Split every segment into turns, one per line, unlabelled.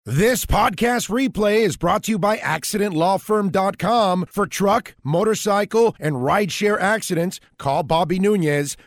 This podcast replay is brought to you by AccidentLawFirm.com. For truck, motorcycle, and rideshare accidents, call Bobby Nunez,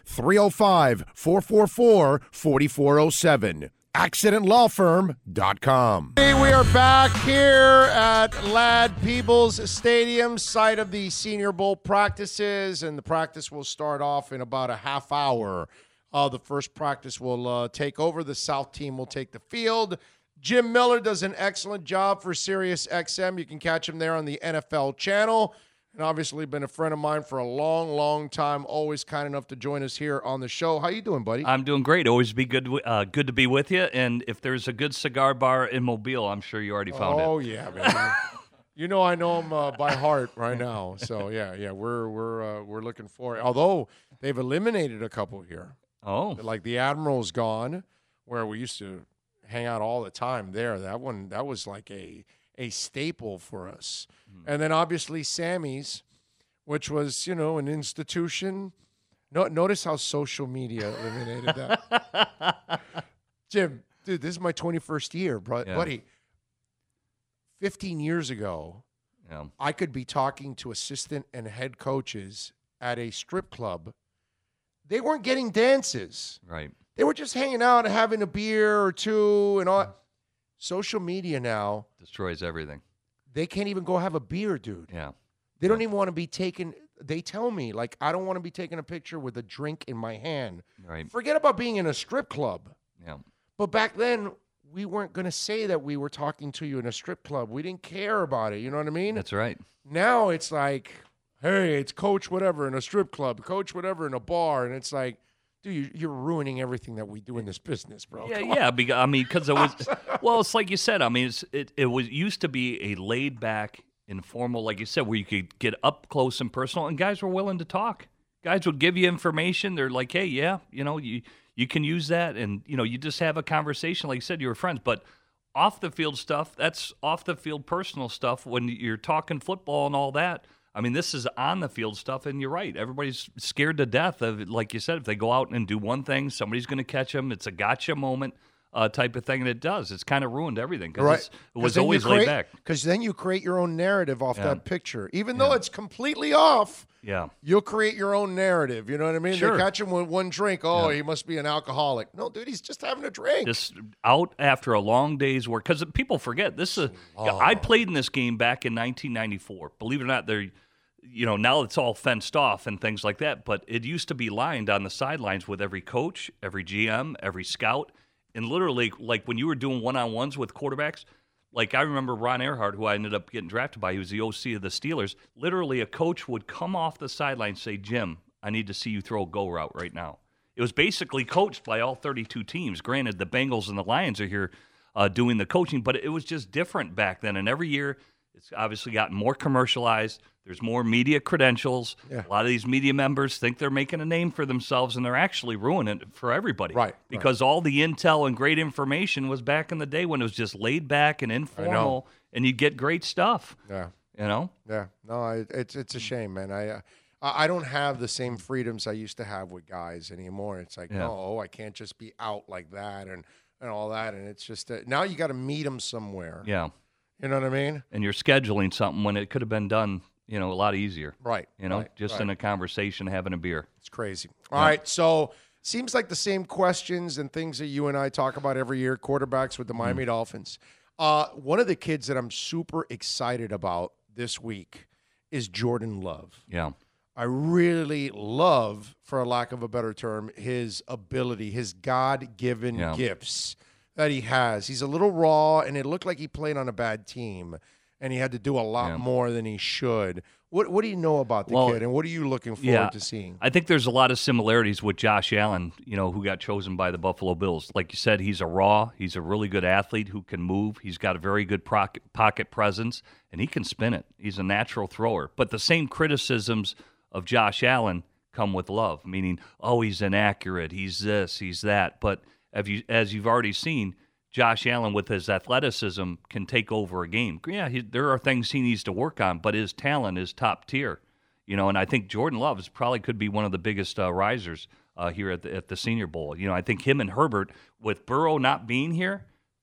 305-444-4407. AccidentLawFirm.com.
Hey, we are back here at Ladd Peebles Stadium, site of the Senior Bowl practices, and the practice will start off in about a half hour. The first practice will take over. The South team will take the field. Jim Miller does an excellent job for Sirius XM. You can catch him there on the NFL channel. And obviously been a friend of mine for a long, long time. Always kind enough to join us here on the show. How you doing, buddy?
I'm doing great. Always be good to be with you. And if there's a good cigar bar in Mobile, I'm sure you already found it.
Oh, yeah, man. You know I know him by heart right now. So, yeah, we're looking for it. Although they've eliminated a couple here.
Oh.
Like the Admiral's gone, where we used to hang out all the time there. That was like a staple for us. And then obviously Sammy's, which was, an institution. Notice how social media eliminated that. Jim, dude, this is my 21st year, buddy. 15 years ago, I could be talking to assistant and head coaches at a strip club. They weren't getting dances.
Right.
They were just hanging out and having a beer or two and all. Social media now
destroys everything.
They can't even go have a beer, dude.
Yeah.
They don't even want to be taken. They tell me, like, I don't want to be taking a picture with a drink in my hand.
Right.
Forget about being in a strip club.
Yeah.
But back then, we weren't going to say that we were talking to you in a strip club. We didn't care about it. You know what I mean?
That's right.
Now it's like, hey, it's Coach whatever in a strip club, Coach whatever in a bar. And it's like, dude, you're ruining everything that we do in this business, bro.
Yeah. Because it was, well, it's like you said. I mean, it was used to be a laid back, informal, like you said, where you could get up close and personal, and guys were willing to talk. Guys would give you information. They're like, hey, yeah, you can use that, and you just have a conversation. Like you said, you were friends, but off the field stuff, that's off the field personal stuff. When you're talking football and all that. I mean, this is on the field stuff, and you're right. Everybody's scared to death of it. Like you said, if they go out and do one thing, somebody's going to catch them. It's a gotcha moment type of thing, and it does. It's kind of ruined everything because it was always laid back.
Because then you create your own narrative off that picture. Even though it's completely off, you'll create your own narrative. You know what I mean?
Sure.
They catch him with one drink. Oh, he must be an alcoholic. No, dude, he's just having a drink.
Just out after a long day's work. Because people forget, I played in this game back in 1994. Believe it or not, they're – now it's all fenced off and things like that, but it used to be lined on the sidelines with every coach, every GM, every scout, and literally, like when you were doing one-on-ones with quarterbacks, like I remember Ron Earhart, who I ended up getting drafted by, he was the OC of the Steelers, literally a coach would come off the sideline and say, Jim, I need to see you throw a go route right now. It was basically coached by all 32 teams. Granted, the Bengals and the Lions are here doing the coaching, but it was just different back then, and every year it's obviously gotten more commercialized. There's more media credentials. Yeah. A lot of these media members think they're making a name for themselves, and they're actually ruining it for everybody.
Right.
Because all the intel and great information was back in the day when it was just laid back and informal, and you get great stuff.
Yeah.
Yeah.
No, it's a shame, man. I don't have the same freedoms I used to have with guys anymore. It's like, no, I can't just be out like that and all that. And it's just now you got to meet them somewhere.
Yeah.
You know what I mean?
And you're scheduling something when it could have been done, a lot easier.
Right.
In a conversation, having a beer.
It's crazy. All right. So seems like the same questions and things that you and I talk about every year, quarterbacks with the Miami Dolphins. One of the kids that I'm super excited about this week is Jordan Love.
Yeah.
I really love, for a lack of a better term, his ability, his God-given gifts that he has. He's a little raw, and it looked like he played on a bad team, and he had to do a lot more than he should. What do you know about the kid, and what are you looking forward to seeing?
I think there's a lot of similarities with Josh Allen, who got chosen by the Buffalo Bills. Like you said, he's he's a really good athlete who can move. He's got a very good pocket presence, and he can spin it. He's a natural thrower. But the same criticisms of Josh Allen come with Love, meaning, he's inaccurate, he's this, he's that. But as you've already seen, Josh Allen, with his athleticism, can take over a game. Yeah, there are things he needs to work on, but his talent is top tier. And I think Jordan Love probably could be one of the biggest risers here at the Senior Bowl. I think him and Herbert, with Burrow not being here,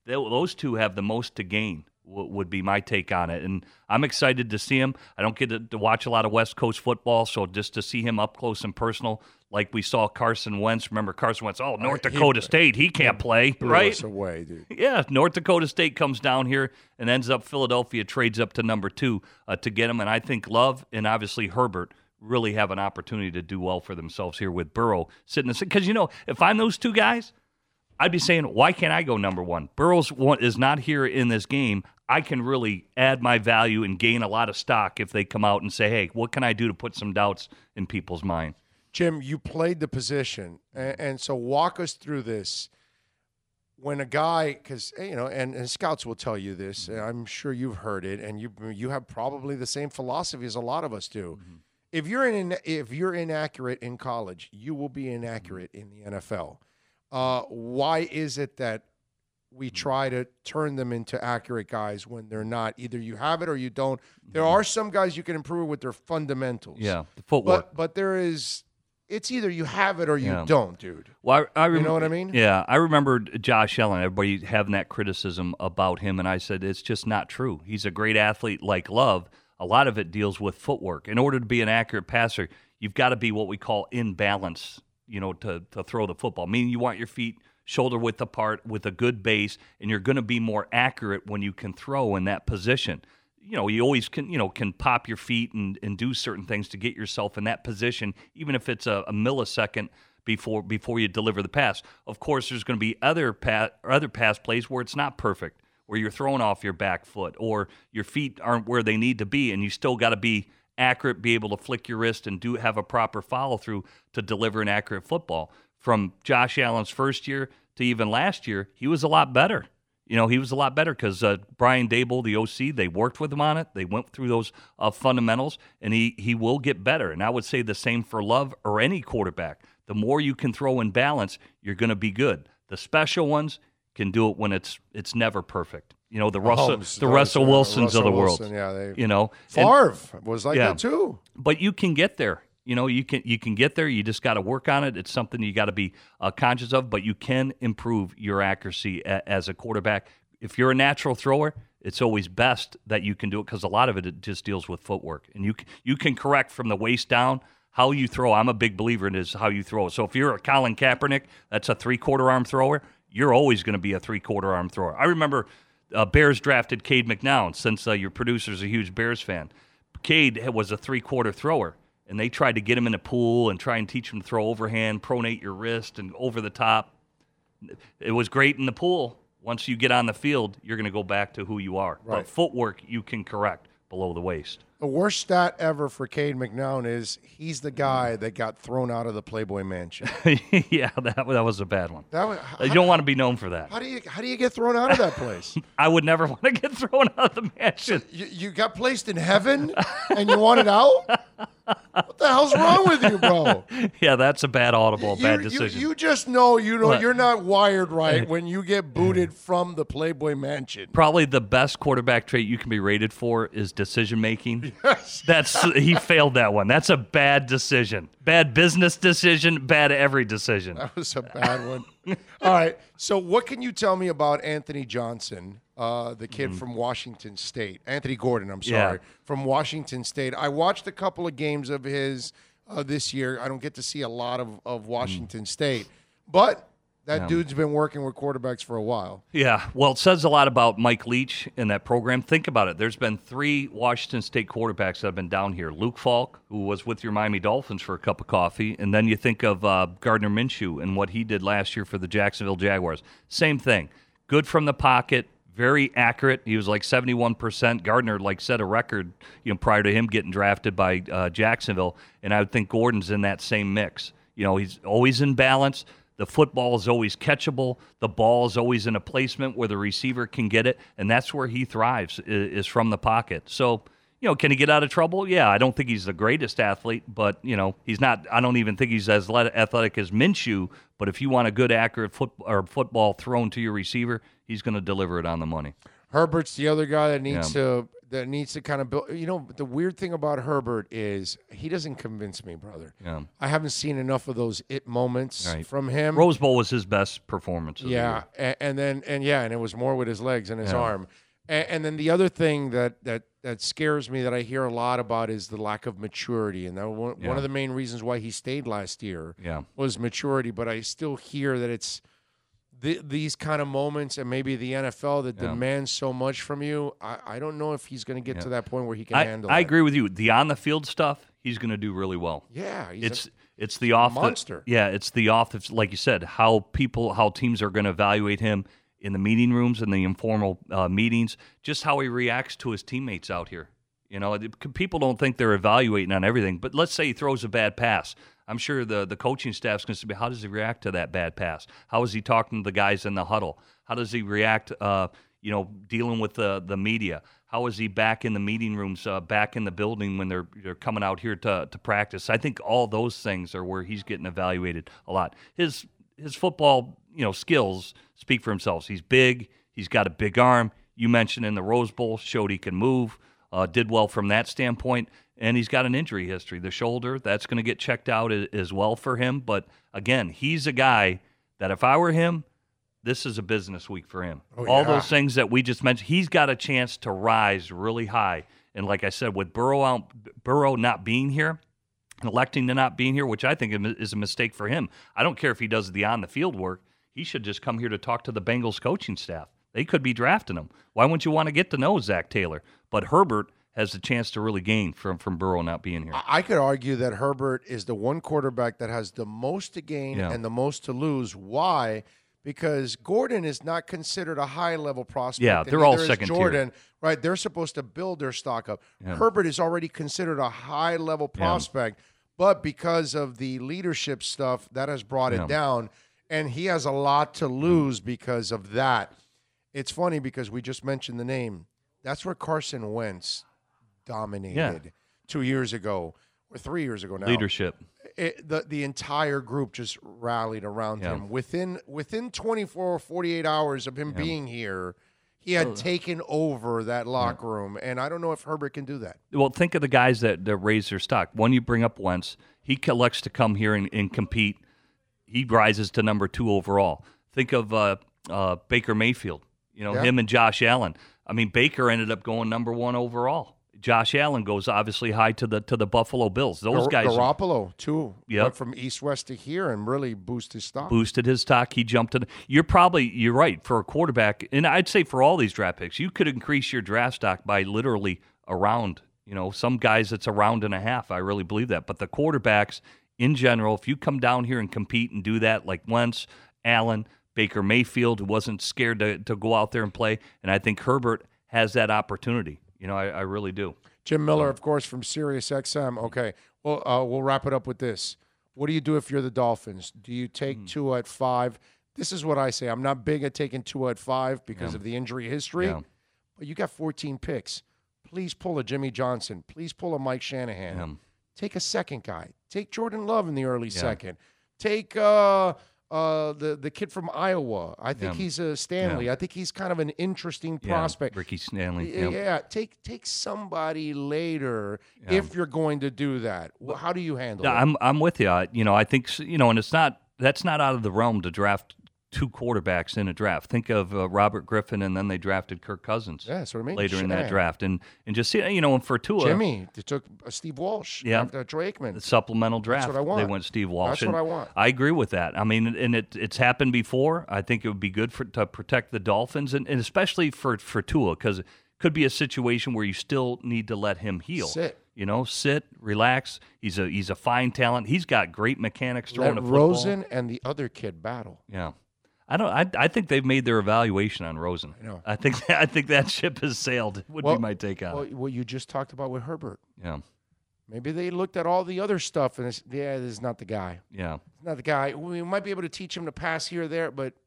those two have the most to gain. Would be my take on it. And I'm excited to see him. I don't get to watch a lot of West Coast football, so just to see him up close and personal, like we saw Carson Wentz. Remember Carson Wentz? Oh, North Dakota State, he can't play, right?
Us away, dude.
Yeah, North Dakota State comes down here and ends up Philadelphia trades up to number 2 to get him. And I think Love and obviously Herbert really have an opportunity to do well for themselves here with Burrow sitting. Because, if I'm those two guys, I'd be saying, why can't I go number 1? Burrow's is not here in this game. I can really add my value and gain a lot of stock if they come out and say, hey, what can I do to put some doubts in people's mind?
Jim, you played the position, and so walk us through this. When a guy, because, and scouts will tell you this, and I'm sure you've heard it, and you have probably the same philosophy as a lot of us do. Mm-hmm. If you're inaccurate in college, you will be inaccurate in the NFL. Why is it that we try to turn them into accurate guys when they're not? Either you have it or you don't. There are some guys you can improve with their fundamentals.
Yeah, the footwork.
But it's either you have it or you don't, dude.
Well,
you know what I mean?
Yeah, I remember Josh Allen, everybody having that criticism about him, and I said it's just not true. He's a great athlete like Love. A lot of it deals with footwork. In order to be an accurate passer, you've got to be what we call in balance, to throw the football. Meaning you want your feet shoulder width apart with a good base, and you're going to be more accurate when you can throw in that position. You always can pop your feet and do certain things to get yourself in that position, even if it's a millisecond before you deliver the pass. Of course, there's going to be other pass plays where it's not perfect, where you're throwing off your back foot or your feet aren't where they need to be, and you still got to be accurate, be able to flick your wrist and have a proper follow-through to deliver an accurate football. From Josh Allen's first year to even last year, he was a lot better. He was a lot better because Brian Daboll, the OC, they worked with him on it. They went through those fundamentals, and he will get better. And I would say the same for Love or any quarterback. The more you can throw in balance, you're going to be good. The special ones can do it when it's never perfect. The Russell Wilsons of the world.
Favre was like that too.
But you can get there. You can get there. You just got to work on it. It's something you got to be conscious of. But you can improve your accuracy as a quarterback. If you're a natural thrower, it's always best that you can do it because a lot of it just deals with footwork, and you can correct from the waist down how you throw. I'm a big believer in is how you throw. So if you're a Colin Kaepernick, that's a 3/4 arm thrower. You're always going to be a 3/4 arm thrower. I remember Bears drafted Cade McNown. Since your producer's a huge Bears fan, Cade was a 3/4 thrower. And they tried to get him in a pool and try and teach him to throw overhand, pronate your wrist, and over the top. It was great in the pool. Once you get on the field, you're going to go back to who you are. Right. But footwork, you can correct below the waist.
The worst stat ever for Cade McNown is he's the guy that got thrown out of the Playboy Mansion.
Yeah, that was a bad one. You don't want to be known for that.
How do you get thrown out of that place?
I would never want to get thrown out of the mansion.
So you got placed in heaven and you wanted out? What the hell's wrong with you, bro?
Yeah, that's a bad bad decision.
You just know you're not wired right when you get booted from the Playboy Mansion.
Probably the best quarterback trait you can be rated for is decision making.
Yes.
He failed that one. That's a bad decision. Bad business decision, bad every decision.
That was a bad one. All right. So what can you tell me about Anthony Johnson, the kid from Washington State? Anthony Gordon, I'm sorry, from Washington State. I watched a couple of games of his this year. I don't get to see a lot of Washington State. But that dude's been working with quarterbacks for a while.
Yeah, well, it says a lot about Mike Leach in that program. Think about it. There's been 3 Washington State quarterbacks that have been down here. Luke Falk, who was with your Miami Dolphins for a cup of coffee, and then you think of Gardner Minshew and what he did last year for the Jacksonville Jaguars. Same thing. Good from the pocket, very accurate. He was like 71%. Gardner set a record prior to him getting drafted by Jacksonville, and I would think Gordon's in that same mix. He's always in balance. The football is always catchable. The ball is always in a placement where the receiver can get it, and that's where he thrives, is from the pocket. So, can he get out of trouble? Yeah, I don't think he's the greatest athlete, but, he's not. I don't even think he's as athletic as Minshew, but if you want a good, accurate football thrown to your receiver, he's going to deliver it on the money.
Herbert's the other guy that needs to that needs to kind of build. You know, the weird thing about Herbert is he doesn't convince me, brother.
Yeah.
I haven't seen enough of those it moments from him.
Rose Bowl was his best performance. Of the year.
And it was more with his legs and his arm. And then the other thing that scares me that I hear a lot about is the lack of maturity. And that one of the main reasons why he stayed last year was maturity. But I still hear that it's these kind of moments and maybe the NFL that demands so much from you. I don't know if he's going to get to that point where he can handle it.
I agree with you. The on-the-field stuff, he's going to do really well.
Yeah.
It's the off
monster.
It's the off, like you said, how teams are going to evaluate him in the meeting rooms and the informal meetings, just how he reacts to his teammates out here. You know, people don't think they're evaluating on everything, but let's say he throws a bad pass. I'm sure the coaching staff's going to be, how does he react to that bad pass? How is he talking to the guys in the huddle? How does he react, dealing with the media? How is he back in the meeting rooms, back in the building when they're coming out here to practice? I think all those things are where he's getting evaluated a lot. His football, skills speak for themselves. He's big. He's got a big arm. You mentioned in the Rose Bowl, showed he can move, did well from that standpoint. And he's got an injury history. The shoulder, that's going to get checked out as well for him. But, again, he's a guy that if I were him, this is a business week for him. All those things that we just mentioned, he's got a chance to rise really high. And like I said, with Burrow not being here and electing to not being here, which I think is a mistake for him. I don't care if he does the on-the-field work. He should just come here to talk to the Bengals coaching staff. They could be drafting him. Why wouldn't you want to get to know Zach Taylor? But Herbert has the chance to really gain from Burrow not being here.
I could argue that Herbert is the one quarterback that has the most to gain and the most to lose. Why? Because Gordon is not considered a high-level prospect.
Yeah, they're all second
Jordan, tier. Right? They're supposed to build their stock up. Yeah. Herbert is already considered a high-level prospect, but because of the leadership stuff, that has brought it down, and he has a lot to lose because of that. It's funny because we just mentioned the name. That's where Carson Wentz dominated 2 years ago or 3 years ago now.
Leadership.
The entire group just rallied around him. Within 24 or 48 hours of him being here, he had taken over that locker room, and I don't know if Herbert can do that.
Well, think of the guys that raise their stock. One, you bring up Wentz. He elects to come here and compete. He rises to number 2 overall. Think of Baker Mayfield, him and Josh Allen. I mean, Baker ended up going number 1 overall. Josh Allen goes obviously high to the Buffalo Bills. Those guys.
Garoppolo too. Went from east-west to here and really boosted his stock.
Boosted his stock. He jumped in. You're right for a quarterback, and I'd say for all these draft picks, you could increase your draft stock by literally a round. Some guys it's a round and a half. I really believe that. But the quarterbacks in general, if you come down here and compete and do that, like Wentz, Allen, Baker Mayfield, who wasn't scared to go out there and play, and I think Herbert has that opportunity. I really do.
Jim Miller, of course, from SiriusXM. Okay, well, we'll wrap it up with this. What do you do if you're the Dolphins? Do you take Tua at 5? This is what I say. I'm not big at taking Tua at 5 because of the injury history, but you got 14 picks. Please pull a Jimmy Johnson. Please pull a Mike Shanahan. Take a second guy. Take Jordan Love in the early second. Take the kid from Iowa. I think he's a Stanley. Yeah. I think he's kind of an interesting prospect.
Ricky Stanley.
Yeah. Take somebody later if you're going to do that. How do you handle it?
I'm with you. I think and that's not out of the realm to draft 2 quarterbacks in a draft. Think of Robert Griffin, and then they drafted Kirk Cousins.
Yeah, that's what I mean.
Later in that draft, and just and for Tua,
Jimmy, they took Steve Walsh. After Troy Aikman.
The supplemental draft.
That's what I want.
They went Steve Walsh.
That's what I want.
I agree with that. I mean, and it's happened before. I think it would be good to protect the Dolphins, and especially for Tua, because it could be a situation where you still need to let him heal. Sit, relax. He's a fine talent. He's got great mechanics throwing a football.
Rosen and the other kid battle.
Yeah. I think they've made their evaluation on Rosen. I know. I think that ship has sailed. Would be my take on it.
What you just talked about with Herbert.
Yeah.
Maybe they looked at all the other stuff and this is not the guy.
Yeah.
It's not the guy. We might be able to teach him to pass here or there, but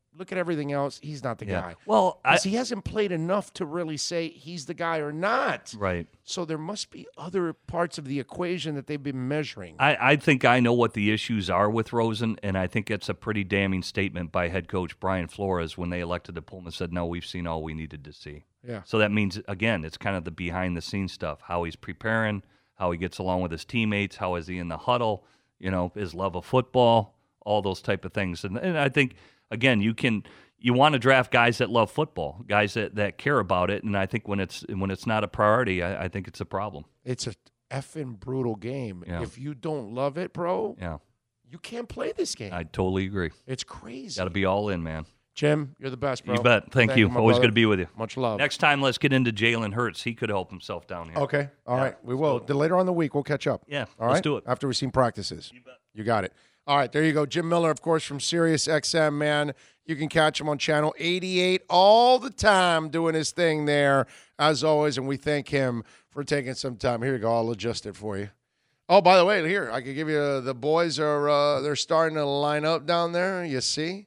look at everything else. He's not the guy.
Well,
he hasn't played enough to really say he's the guy or not.
Right.
So there must be other parts of the equation that they've been measuring.
I think I know what the issues are with Rosen, and I think it's a pretty damning statement by head coach Brian Flores when they elected to pull him and said, no, we've seen all we needed to see.
Yeah.
So that means, again, it's kind of the behind-the-scenes stuff, how he's preparing, how he gets along with his teammates, how is he in the huddle, his love of football, all those type of things. And I think, again, you want to draft guys that love football, guys that care about it, and I think when it's not a priority, I think it's a problem.
It's a effing brutal game.
Yeah.
If you don't love it, bro,
Yeah,
you can't play this game.
I totally agree.
It's crazy.
Got to be all in, man.
Jim, you're the best, bro.
You bet. Thank you.
my
Always
brother.
good to be with you.
Much love.
Next time, let's get into Jalen Hurts. He could help himself down here.
Okay. All right. We will.
go.
Later on in the week, we'll catch up.
Yeah,
All
let's
right?
do it.
After we've seen practices. You bet. You got it. All right. There you go. Jim Miller, of course, from Sirius XM, man. You can catch him on Channel 88 all the time doing his thing there, as always, and we thank him for taking some time. Here you go. I'll adjust it for you. Oh, by the way, here, I could give you the boys are they're starting to line up down there. You see?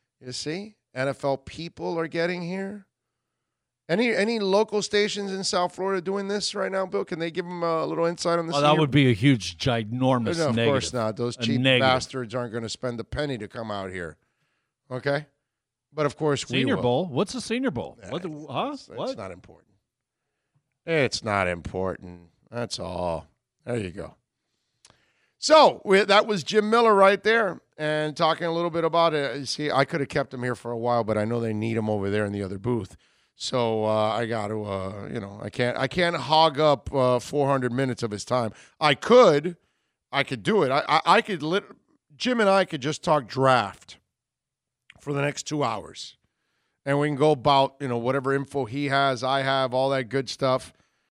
NFL people are getting here. Any local stations in South Florida doing this right now, Bill? Can they give them a little insight on this?
Oh, that would be a huge, ginormous
No, of
negative.
course not. Those cheap bastards aren't going to spend a penny to come out here. Okay? But, of course,
Senior
we will.
Bowl? What's the Senior Bowl? What?
It's
What?
not important. It's not important. That's all. There you go. So, that was Jim Miller right there and talking a little bit about it. You see, I could have kept him here for a while, but I know they need him over there in the other booth. So I got to, I can't hog up 400 minutes of his time. I could do it. I could Jim and I could just talk draft for the next 2 hours, and we can go about whatever info he has, I have, all that good stuff.